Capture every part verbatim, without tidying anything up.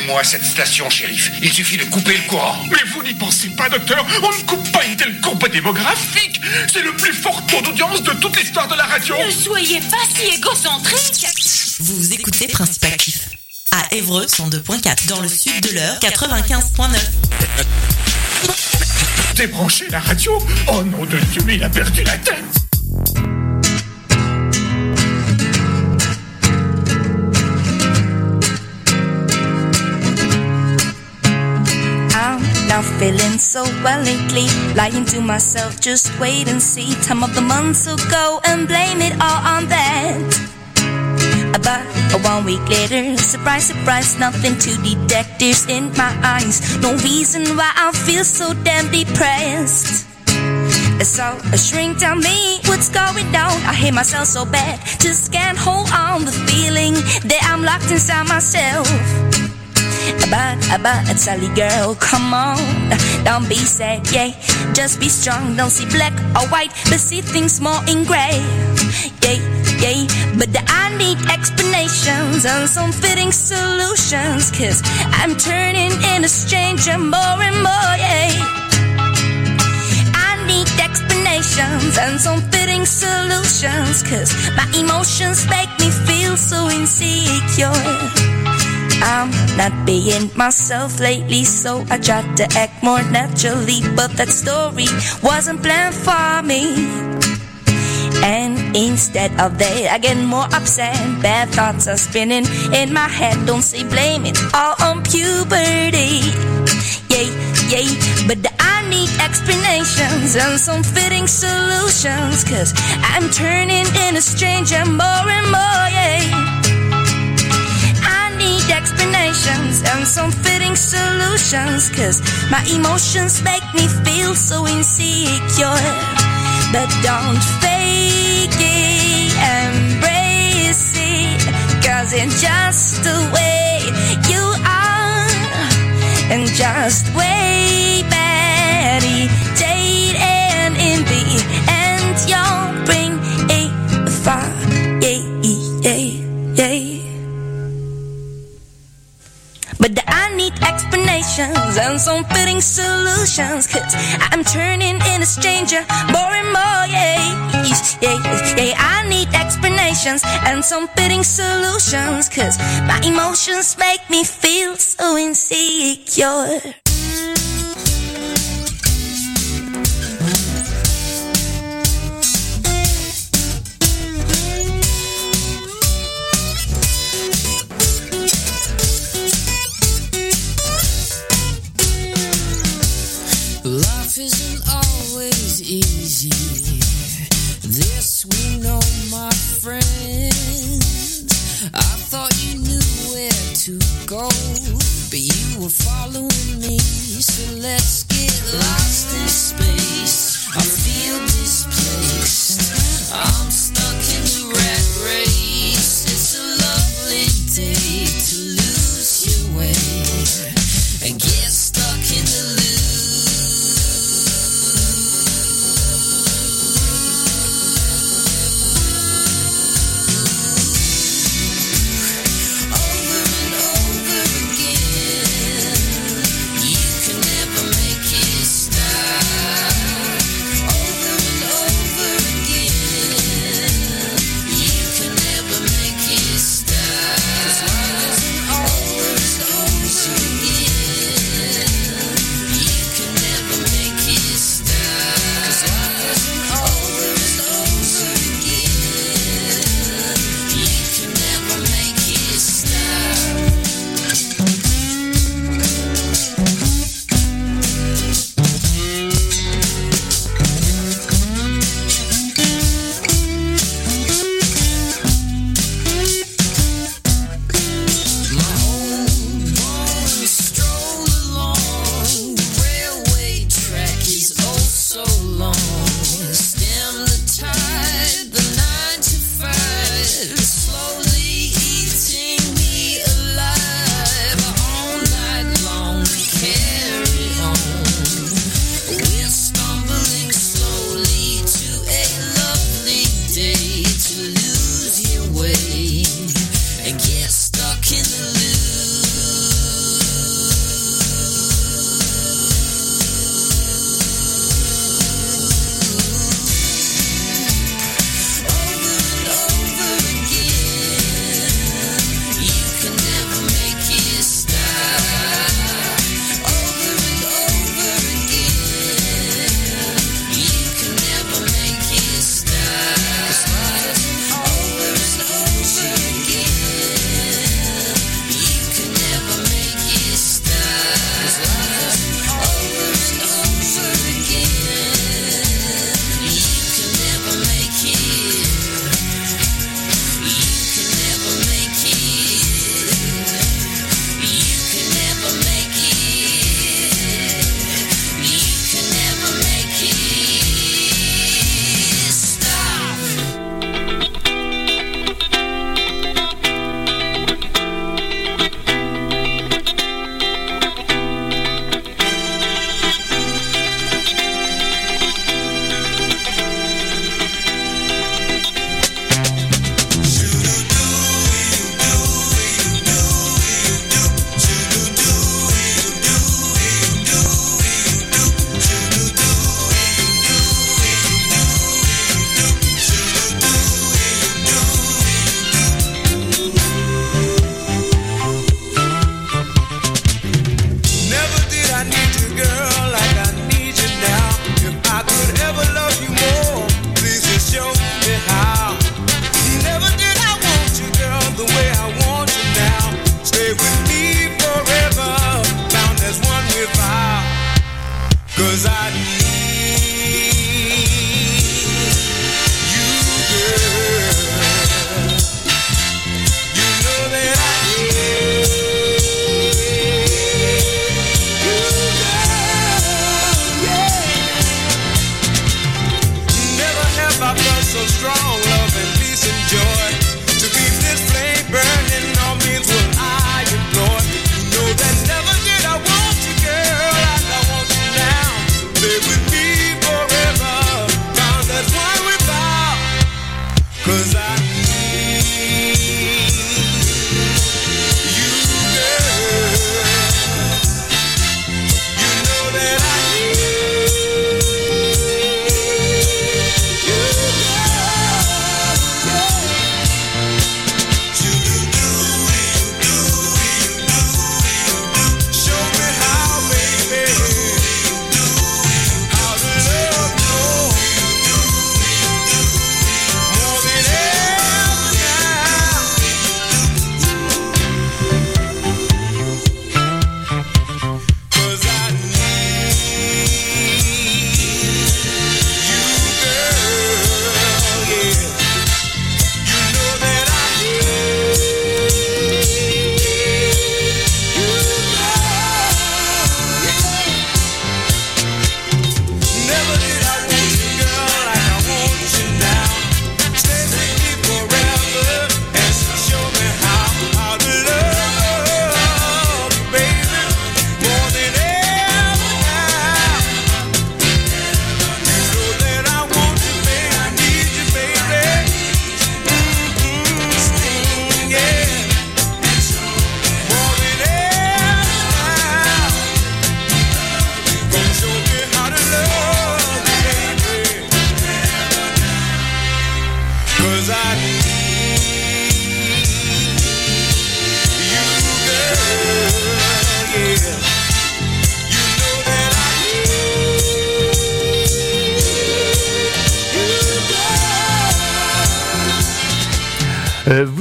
Donnez-moi cette station, shérif. Il suffit de couper le courant. Mais vous n'y pensez pas, docteur. On ne coupe pas une telle courbe démographique. C'est le plus fort taux d'audience de toute l'histoire de la radio. Ne soyez pas si égocentrique. Vous écoutez Principe Actif. À Évreux, cent deux point quatre. Dans le sud de l'Eure, quatre-vingt-quinze point neuf. Débranchez la radio. Oh nom de Dieu, mais il a perdu la tête. Now feeling so well lately, lying to myself, just wait and see. Time of the months will go and blame it all on that. About one week later, surprise, surprise, nothing to detect. Tears in my eyes, no reason why I feel so damn depressed. So a shrink tell me what's going on. I hate myself so bad, just can't hold on the feeling that I'm locked inside myself. But, but, Sally girl, come on, don't be sad, yeah, just be strong, don't see black or white, but see things more in gray, yeah, yeah, but I need explanations and some fitting solutions, cause I'm turning into a stranger more and more, yeah, I need explanations and some fitting solutions, cause my emotions make me feel so insecure. I'm not being myself lately, so I tried to act more naturally, but that story wasn't planned for me. And instead of that, I get more upset. Bad thoughts are spinning in my head. Don't say blame it all on puberty. Yeah, yeah, but I need explanations and some fitting solutions, cause I'm turning into a stranger more and more, yeah. Explanations and some fitting solutions, cause my emotions make me feel so insecure. But don't fake it, embrace it, cause it's just the way you are. And just way meditate, and in the end you'll bring a fire, yeah, yeah, yeah. But I need explanations and some fitting solutions, cause I'm turning into a stranger more and more, yeah, yeah, yeah. I need explanations and some fitting solutions, cause my emotions make me feel so insecure. Life isn't always easy. This we know, my friend. I thought you knew where to go, but you were following me. So let's get lost in space. I feel displaced. I'm stuck in the rat race. It's a lovely day to lose your way and get stuck in the loop.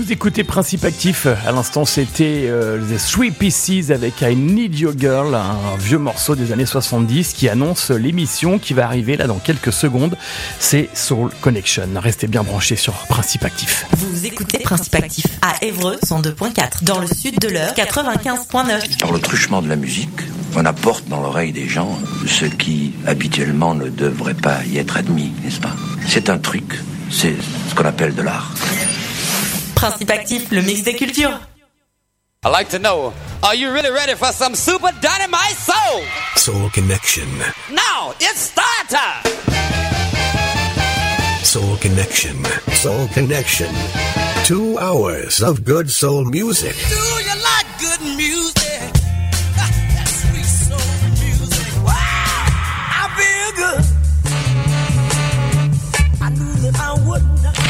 Vous écoutez Principe Actif, à l'instant c'était euh, The Three Pieces avec I Need Your Girl, un vieux morceau des années soixante-dix qui annonce l'émission qui va arriver là dans quelques secondes, c'est Soul Connection. Restez bien branchés sur Principe Actif. Vous écoutez Principe Actif à Évreux cent deux virgule quatre, dans le sud de l'heure quatre-vingt-quinze virgule neuf. Par le truchement de la musique, on apporte dans l'oreille des gens ce qui habituellement ne devrait pas y être admis, n'est-ce pas? C'est un truc, c'est ce qu'on appelle de l'art. Principe Actif, le mix des cultures. I'd like to know, are you really ready for some super dynamite soul? Soul Connection. Now, it's start time! Soul Connection. Soul Connection. Two hours of good soul music. Do you like good music? That sweet soul music. Wow! I feel good. I knew that I wouldn't.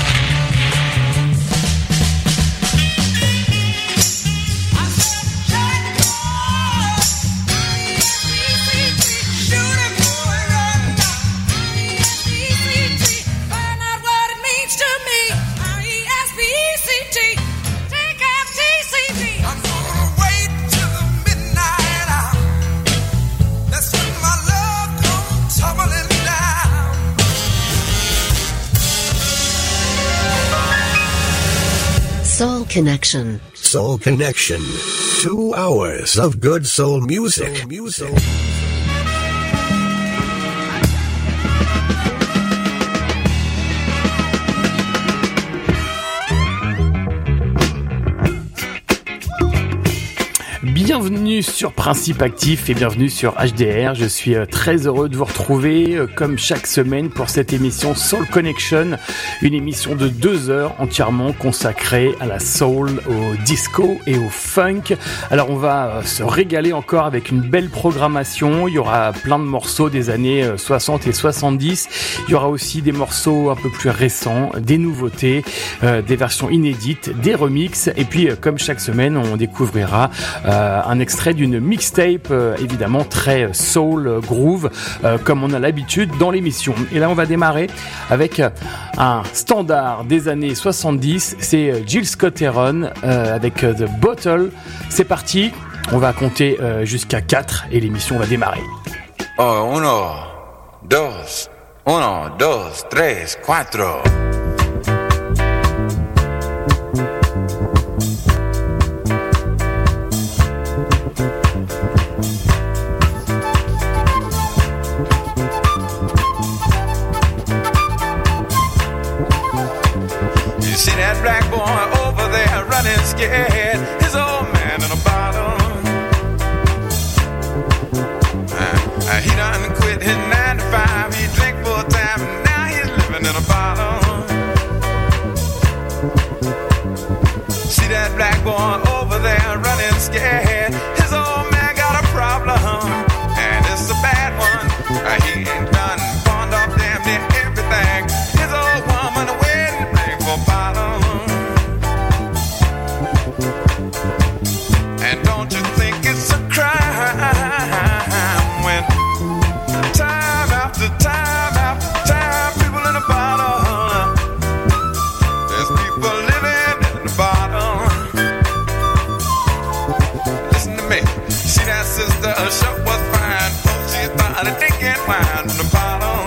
Soul Connection. Soul Connection. Two hours of good soul music. Soul music. Bienvenue sur Principe Actif et bienvenue sur H D R. Je suis très heureux de vous retrouver comme chaque semaine pour cette émission Soul Connection, une émission de deux heures entièrement consacrée à la soul, au disco et au funk. Alors on va se régaler encore avec une belle programmation. Il y aura plein de morceaux des années soixante et soixante-dix. Il y aura aussi des morceaux un peu plus récents, des nouveautés, euh, des versions inédites, des remixes. Et puis comme chaque semaine, on découvrira euh, un extrait d'une mixtape, euh, évidemment très soul, euh, groove, euh, comme on a l'habitude dans l'émission. Et là, on va démarrer avec euh, un standard des années soixante-dix, c'est euh, Jill Scott-Heron euh, avec euh, The Bottle. C'est parti, on va compter euh, jusqu'à quatre et l'émission va démarrer. Oh, uno, dos, uno, dos, tres, cuatro. See that black boy over there running scared, his old man in a bottle. Uh, uh, he done quit his nine to five, he drink full time, and now he's living in a bottle. See that black boy over there running scared, his old man got a problem, and it's a bad one. Uh, he ain't done pawned off damn near everything. His old woman a wedding ring for a bottle. And don't you think it's a crime when time after time after time people in a bottle, there's people living in a bottle. Listen to me, see that sister, her show was fine, oh she started drinking wine from the bottle.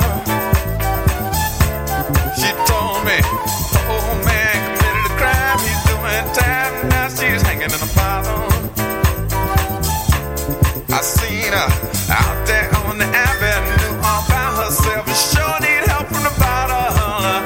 She told me, oh man committed a crime, he's doing time, now she's hanging in a bottle. I seen her out there on the avenue all by herself, and sure need help from the bottle.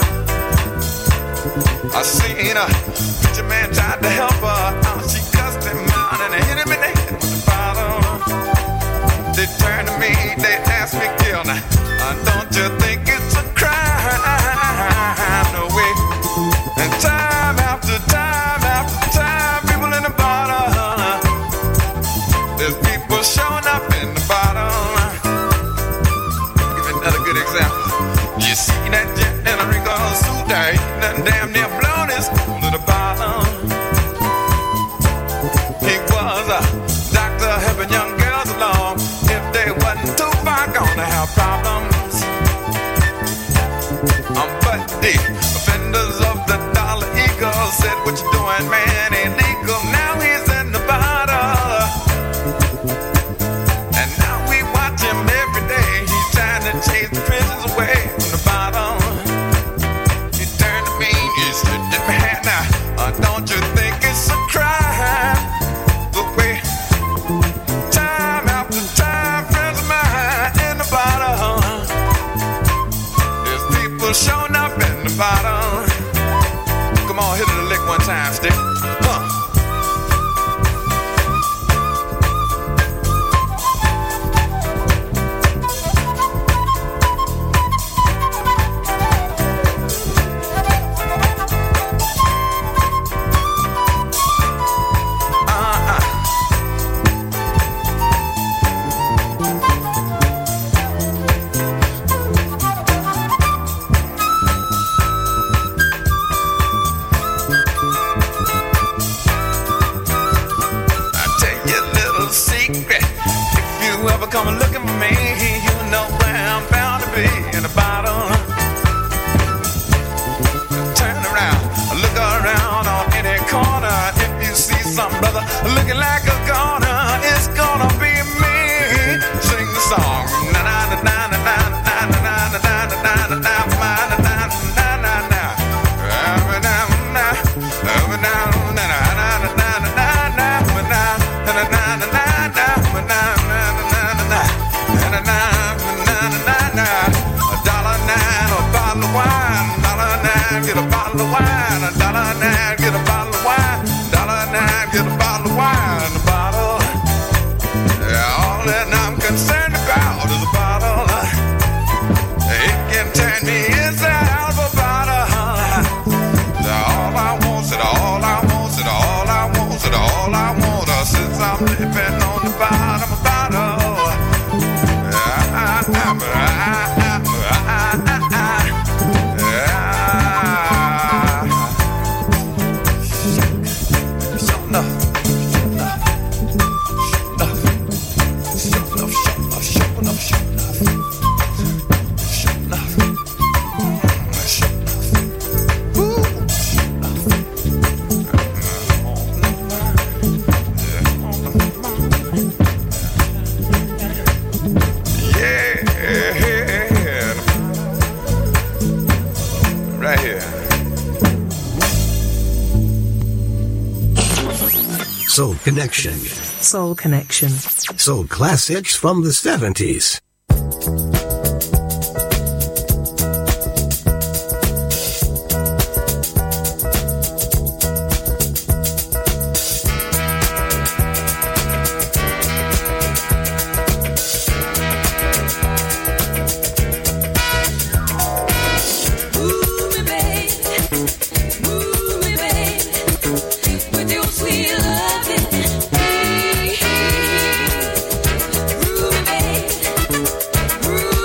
I seen her, preacher man tried to help her out, she cussed him out and hit him in the head with the bottle. They turned to me, they asked me, Gil, now, uh, don't you think it's a crime? No way. And time after time after time, people in the bottle, there's people showing up in the bottle. I'll give you another good example. You see that jet in a Rico suit there, ain't nothing damn near blown his school in the bottle. He was a doctor helping young girls along. If they wasn't too far gone to have problems. illegal. Said what you doing, man, illegal. Now he's in the bottle, and now we watch him every day. He's trying to chase the prisons away from the bottle. He turned to me, he said, man, now, uh, don't you think it's a crime? The way time after time, friends of mine in the bottle. There's people showing up in the bottle. Come on, hit it a lick one time, stick. Huh. Come looking for me, you know where I'm bound to be, in the bottle. Turn around, look around on any corner. If you see some brother looking like a goner, it's gonna be me. Sing the song. Na na na na na na na na na na na na na na na na. Every now and now, every now and now, na na na na na na na na na na na. Get a bottle of wine, a dollar nine, get a bottle of wine, dollar nine, get a bottle of wine, a bottle. Yeah, all that I'm concerned about is a bottle. It can turn me inside out of a bottle. All I want, is all I want, is all I want, is all I want. Since I'm living on the bottom of a bottle. Yeah, I, I, I, I, Soul Connection. Soul Connection. Soul classics from the seventies. Groove, babe. Groove.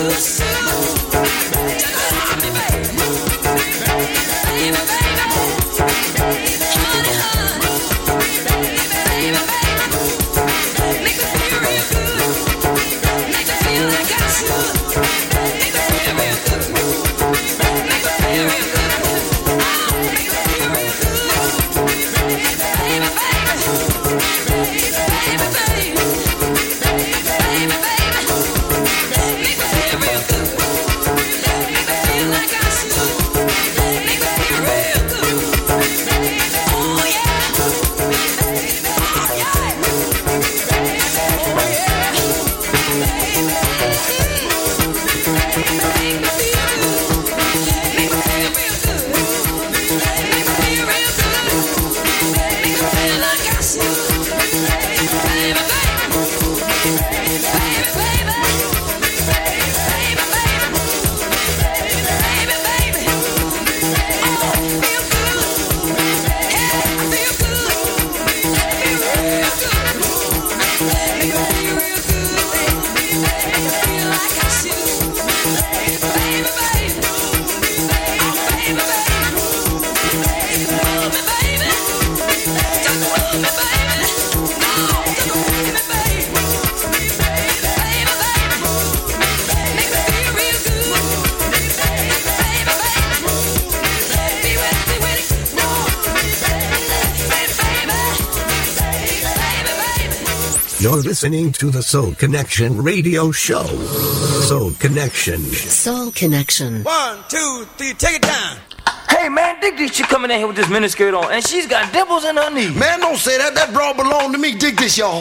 You're listening to the Soul Connection radio show. Soul Connection. Soul Connection. One, two, three, take it down. Hey man, dig this chick coming in here with this miniskirt on, and she's got dimples in her knees. Man, don't say that. That bra belong to me. Dig this, y'all.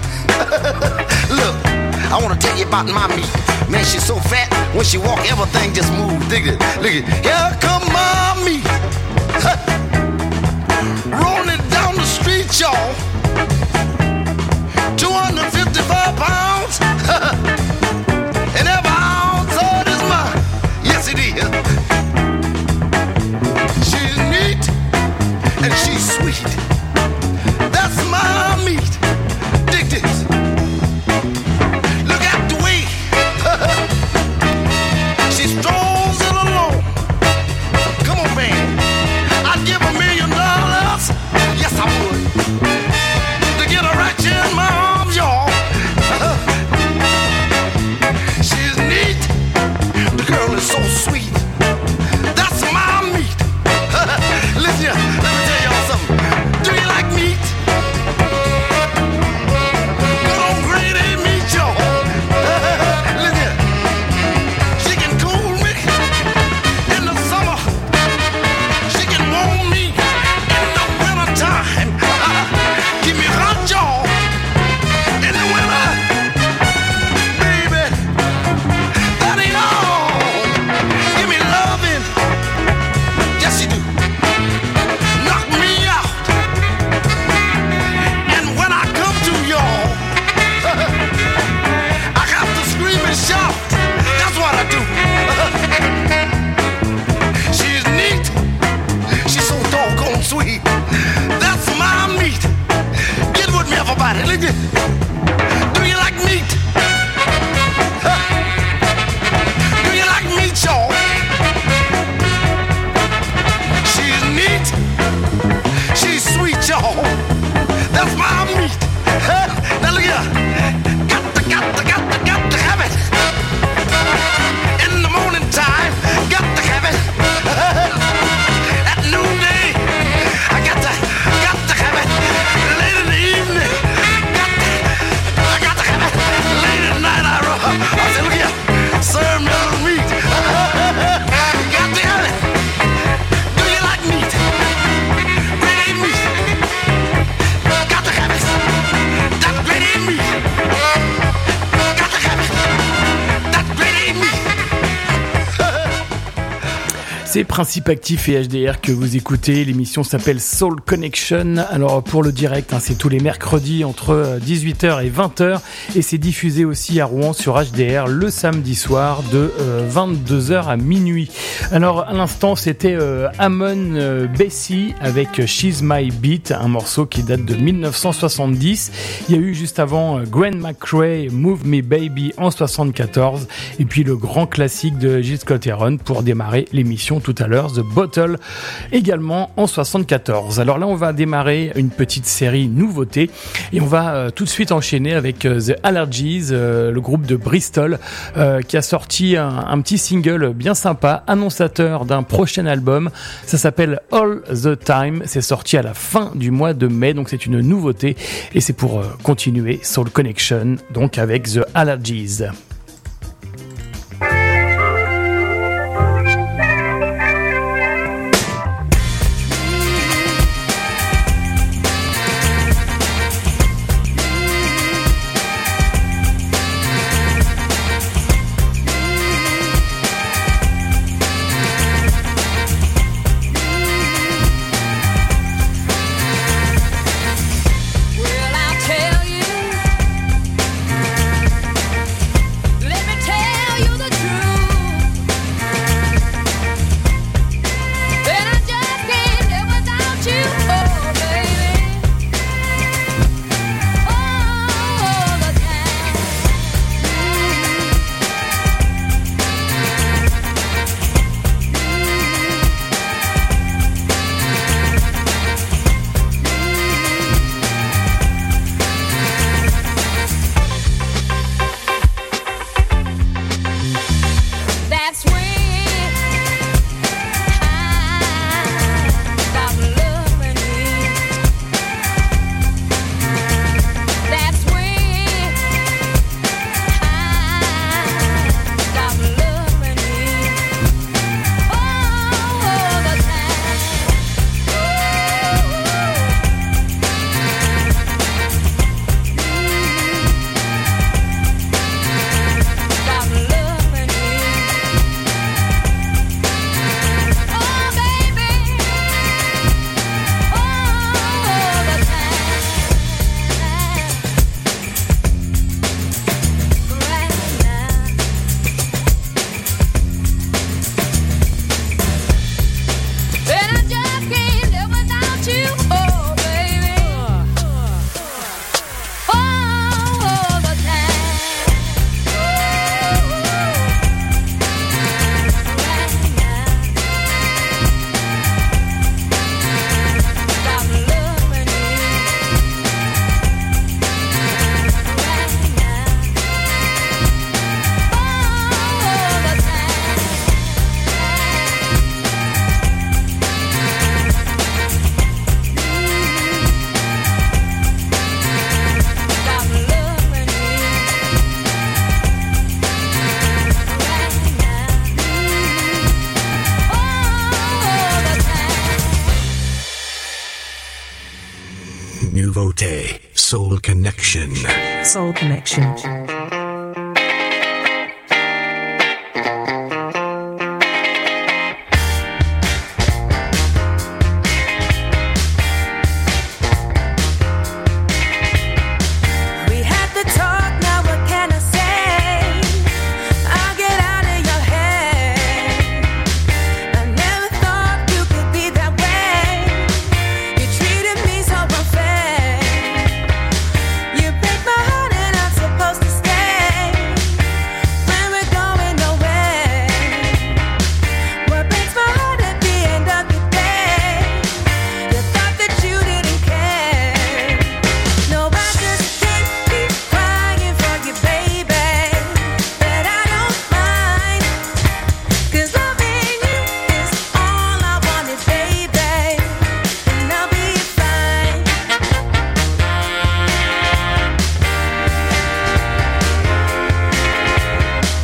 Look, I want to tell you about my meat. Man, she's so fat, when she walk, everything just moves. Dig it. Look at it. Here come my meat. Rolling down the street, y'all. two hundred fifty-five pounds. And every ounce of it is mine. Yes, it is. She's neat and she's sweet. That's my meat. Dig this. Look out the way. She strolls it along. Come on, man. I'd give a million dollars. Yes, I would. To get her right here in my arms, y'all. C'est Principe Actif et H D R que vous écoutez. L'émission s'appelle Soul Connection. Alors pour le direct, hein, c'est tous les mercredis entre dix-huit heures et vingt heures et c'est diffusé aussi à Rouen sur H D R le samedi soir de euh, vingt-deux heures à minuit. Alors à l'instant, c'était euh, Amon euh, Bessie avec She's My Beat, un morceau qui date de dix-neuf cent soixante-dix. Il y a eu juste avant euh, Gwen McRae, Move Me Baby en soixante-quatorze et puis le grand classique de Gil Scott-Heron pour démarrer l'émission tout à l'heure, The Bottle, également en soixante-quatorze. Alors là, on va démarrer une petite série nouveautés et on va euh, tout de suite enchaîner avec euh, The Allergies, euh, le groupe de Bristol, euh, qui a sorti un, un petit single bien sympa, annonçateur d'un prochain album. Ça s'appelle All the Time. C'est sorti à la fin du mois de mai, donc c'est une nouveauté et c'est pour euh, continuer Soul Connection, donc avec The Allergies. Nouveauté, Soul Connection. Soul Connection.